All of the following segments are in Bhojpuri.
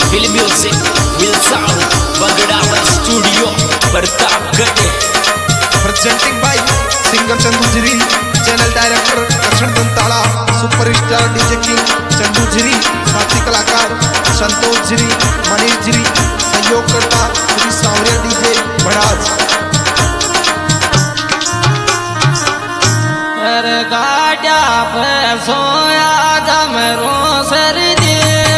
Film Music, Will Sound, Bagadawan Studio, Pertapgad. Presenting by singer Chandu Jiri, channel director Karshan Dantala, superstar DJ King Chandu Jiri, साथी कलाकार संतोष जिरी, मनीष जिरी, सहयोगकर्ता श्री सावरिया डीजे बड़ाज। गाड़ा पे सोया जमरो सर्दी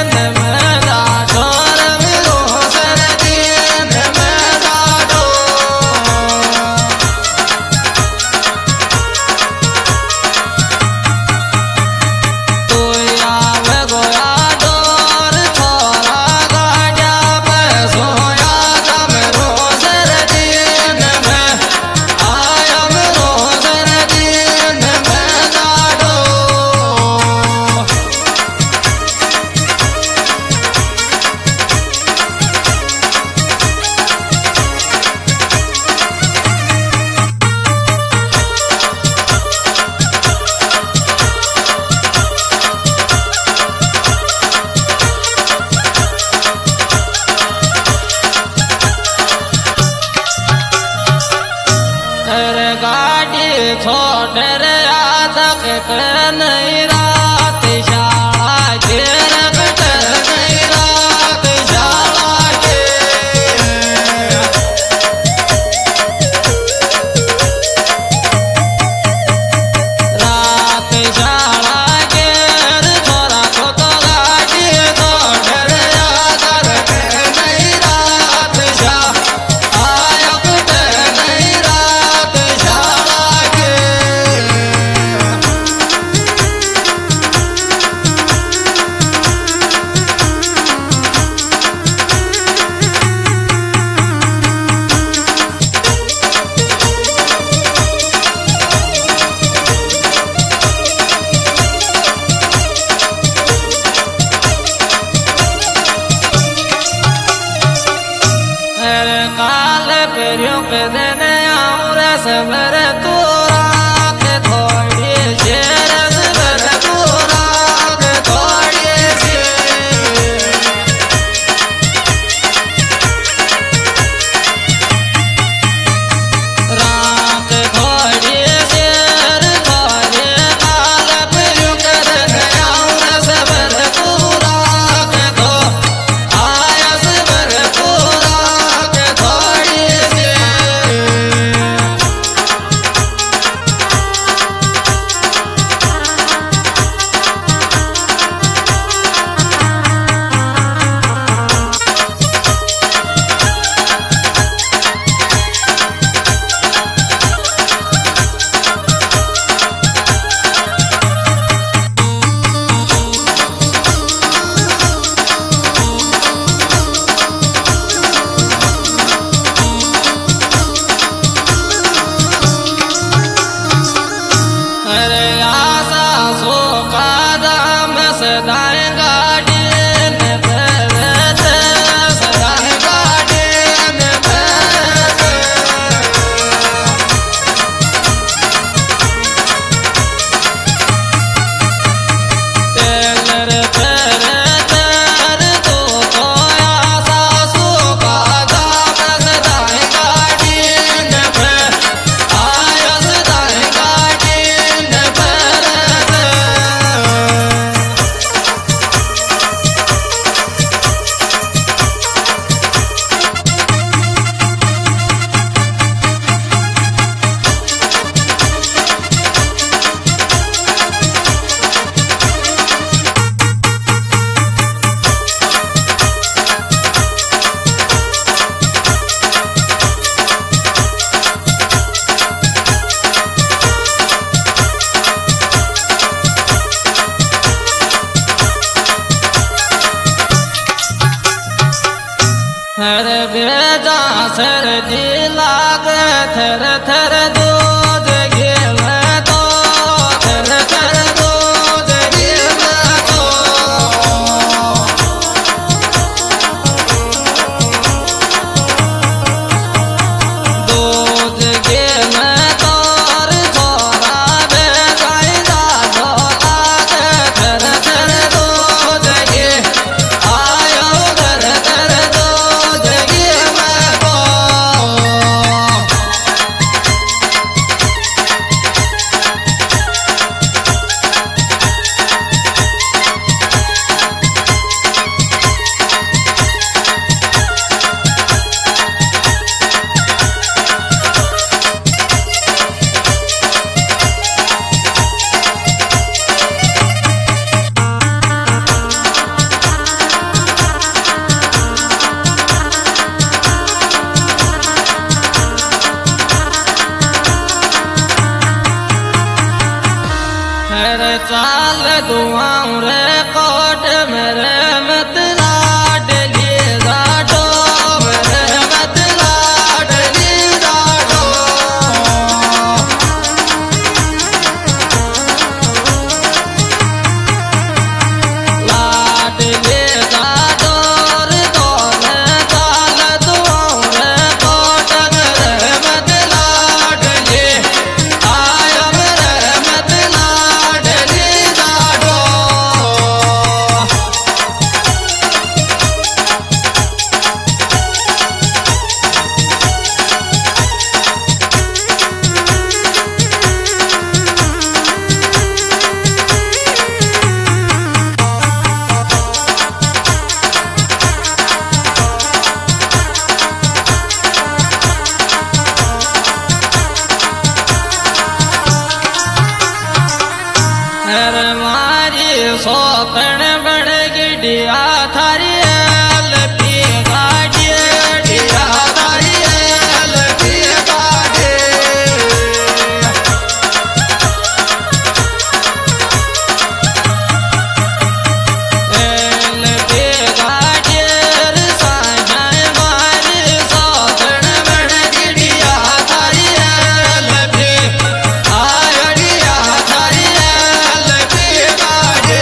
छोड़ रे आदक नहीं रात शाला के रगट नहीं रात शाला के रात शाला के छोरा को तो गाड़ी छोड़ रे आदक नहीं रात शाला आयक नहीं रात शाला काल पेरियों पे देने आऊं रसभर तू रात थोड़ी से रसभर तू रात थोड़ी से रात थोड़ी से थोड़ी काल पेरियों पे देने आऊं रसभर तू रात थो आयस भर तू हर बेजा सर्दी लाग थर थर दूध घेल दो थर थर दूध घेल दो दूध घेल दो छोरा बेजाई दा लाग थर थर दूध घे आयो घर दुआऊं रे कोट मेरे मत लाडली जाडो मेरे मत लाडली जाडो लाडली जाडो रे तोरे ताल दुआऊं रे कोट मेरे मत लाडली आया मेरे मत लाडली जाडो हर मारी सोपन बड़ गिडिया थारी लपी गाड़ी डिया थारी लपी गाड़ी लपी गाड़ी साझाए मारी सोपन बड़ गिडिया थारी लपी आडिया थारी लपी गाड़ी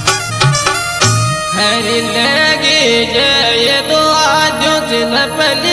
हरी लगी जय तो आज जिन पली